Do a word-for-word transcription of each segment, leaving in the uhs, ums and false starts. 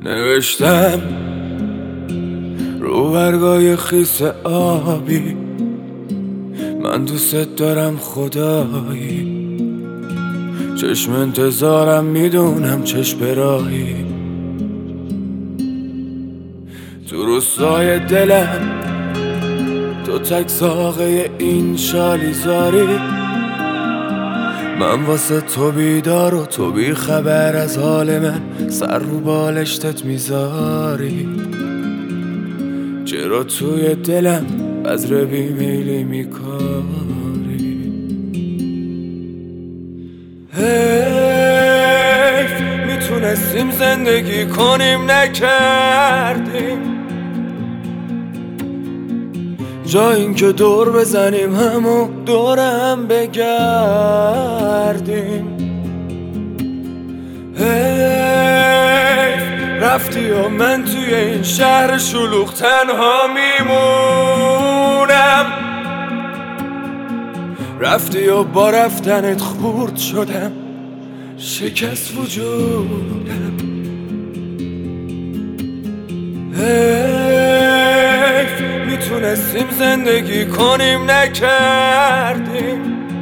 نوشتم رو برگای خیس آبی، من دوست دارم خدایی، چشم انتظارم میدونم چشم راهی، تو روستای دلم تو تک ساقه این شالیزاری، من واسه تو بیدار و تو بی خبر از حال من، سر رو بالشتت میذاری، چرا توی دلم بذر بیمیلی میکاری؟ حیف میتونستیم زندگی کنیم نکردیم، جا این که دور بزنیم همو دورم بگردیم. حیف رفتی و من توی این شهر شلوغ تنها میمونم، رفتی و با رفتنت خورد شدم، شکست وجودم. حیف میتونستیم زندگی کنیم نکردیم،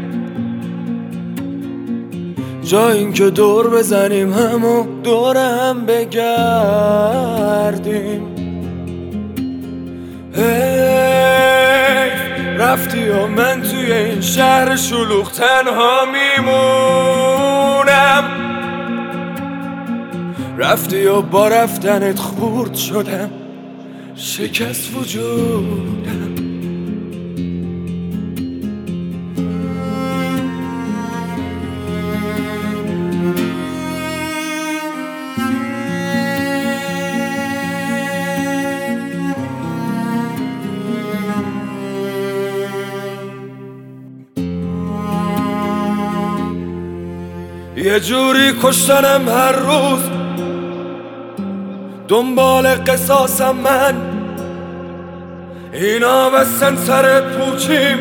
جا این که دور بزنیم همو دورم بگردیم. حیف رفتی و من توی این شهر شلوغ تنها میمونم، رفتی و با رفتنت خورد شدم، شکست وجودم. یه جوری کشتنم هر روز، دنبال قصاصم من، اینا بستن سر پوچیم،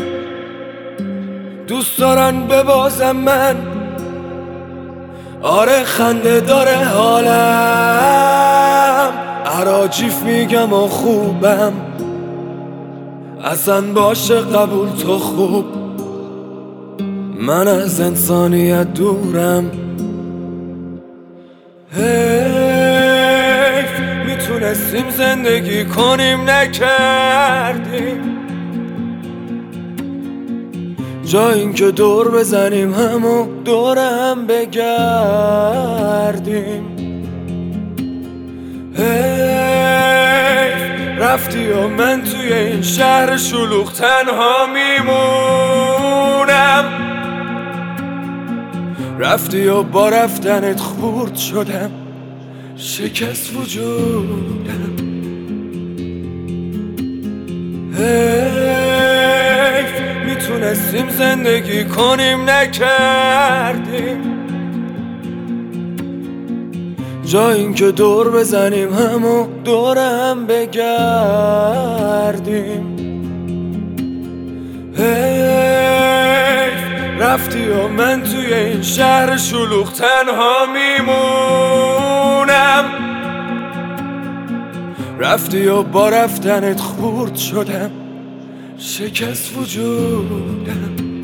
دوست دارن ببازم من. آره خنده داره حالم، عراجیف میگم و خوبم، اصلا باشه قبول تو خوب، من از انسانیت دورم. حیف میتونستیم زندگی کنیم نکردیم، جا این که دور بزنیم همو دورم بگردیم. حیف رفتی و من توی این شهر شلوغ تنها میمونم، رفتی و با رفتنت خورد شدم، شکست وجودم. حیف میتونستیم زندگی کنیم نکردیم، جا این که دور بزنیم همو دورم بگردیم. حیف رفتی و من توی این شهر شلوغ تنها میمونم، رفتی و با رفتنت خورد شدم، شکست وجودم. حیف میتونستیم زندگی کنیم نکردیم، جا این که دور بزنیم همو دورم بگردیم. حیف میتونستیم زندگی کنیم نکردیم، جا این که دور بزنیم همو دورم بگردیم. حیف رفتی و من توی این شهر شلوغ تنها میمونم، رفتی و با رفتنت خورد شدم، شکست وجودم.